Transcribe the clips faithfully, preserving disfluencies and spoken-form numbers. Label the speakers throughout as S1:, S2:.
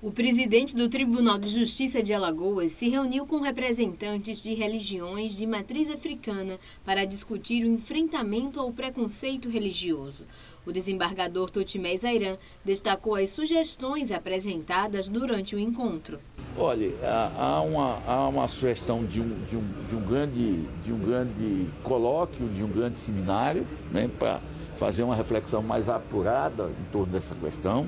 S1: O presidente do Tribunal de Justiça de Alagoas se reuniu com representantes de religiões de matriz africana para discutir o enfrentamento ao preconceito religioso. O desembargador Totimé Zairan destacou as sugestões apresentadas durante o encontro.
S2: Olha, há uma, há uma sugestão de um, de, um, de, um grande, de um grande colóquio, de um grande seminário, né, para fazer uma reflexão mais apurada em torno dessa questão.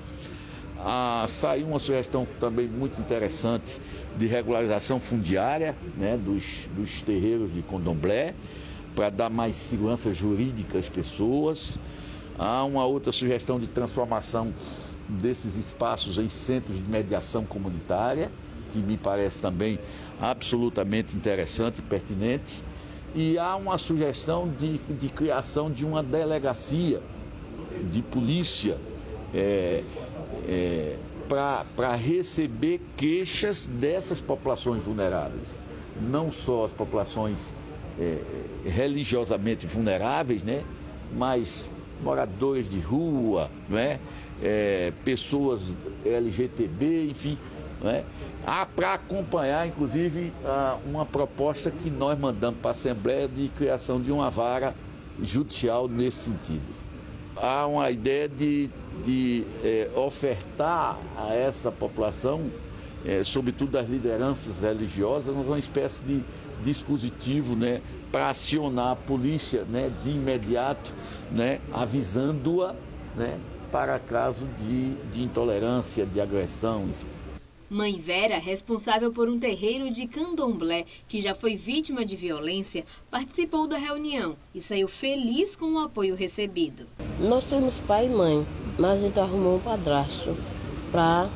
S2: Ah, saiu uma sugestão também muito interessante de regularização fundiária, né, dos, dos terreiros de candomblé, para dar mais segurança jurídica às pessoas. Há uma outra sugestão de transformação desses espaços em centros de mediação comunitária, que me parece também absolutamente interessante e pertinente. E há uma sugestão de, de criação de uma delegacia de polícia é, é, para receber queixas dessas populações vulneráveis. Não só as populações é, religiosamente vulneráveis, né, mas moradores de rua, não é? É, pessoas L G B T, enfim, não é? Há para acompanhar, inclusive, uma proposta que nós mandamos para a Assembleia de criação de uma vara judicial nesse sentido. Há uma ideia de, de é, ofertar a essa população, é, sobretudo as lideranças religiosas, uma espécie de dispositivo, né, para acionar a polícia, né, de imediato, né, avisando-a, né, para caso de, de intolerância, de agressão, enfim.
S1: Mãe Vera, responsável por um terreiro de candomblé que já foi vítima de violência, participou da reunião e saiu feliz com o apoio recebido.
S3: Nós temos pai e mãe, mas a gente arrumou um padrasto para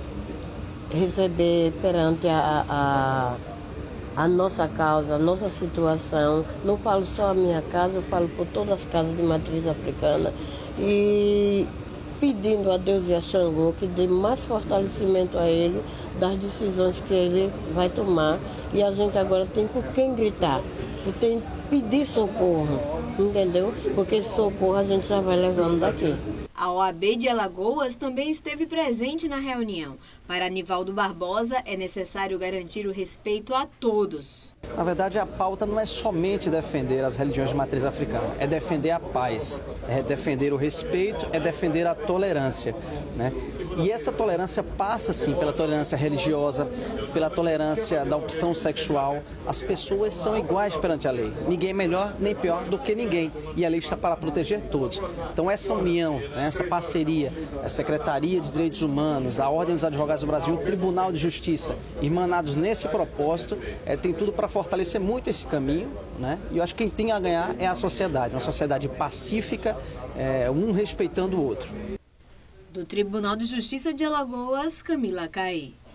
S3: receber perante a, a, a nossa causa, a nossa situação. Não falo só a minha casa, eu falo por todas as casas de matriz africana. E pedindo a Deus e a Xangô que dê mais fortalecimento a ele das decisões que ele vai tomar. E a gente agora tem por quem gritar, por quem pedir socorro, entendeu? Porque esse socorro a gente já vai levando daqui.
S1: A O A B de Alagoas também esteve presente na reunião. Para Nivaldo Barbosa, é necessário garantir o respeito a todos.
S4: Na verdade, a pauta não é somente defender as religiões de matriz africana, é defender a paz, é defender o respeito, é defender a tolerância, né? E essa tolerância passa, sim, pela tolerância religiosa, pela tolerância da opção sexual. As pessoas são iguais perante a lei. Ninguém é melhor nem pior do que ninguém. E a lei está para proteger todos. Então, essa união, né, essa parceria, a Secretaria de Direitos Humanos, a Ordem dos Advogados do Brasil, o Tribunal de Justiça, irmanados nesse propósito, é, tem tudo para fortalecer muito esse caminho, né? E eu acho que quem tem a ganhar é a sociedade, uma sociedade pacífica, é, um respeitando o outro.
S1: Do Tribunal de Justiça de Alagoas, Camila Caí.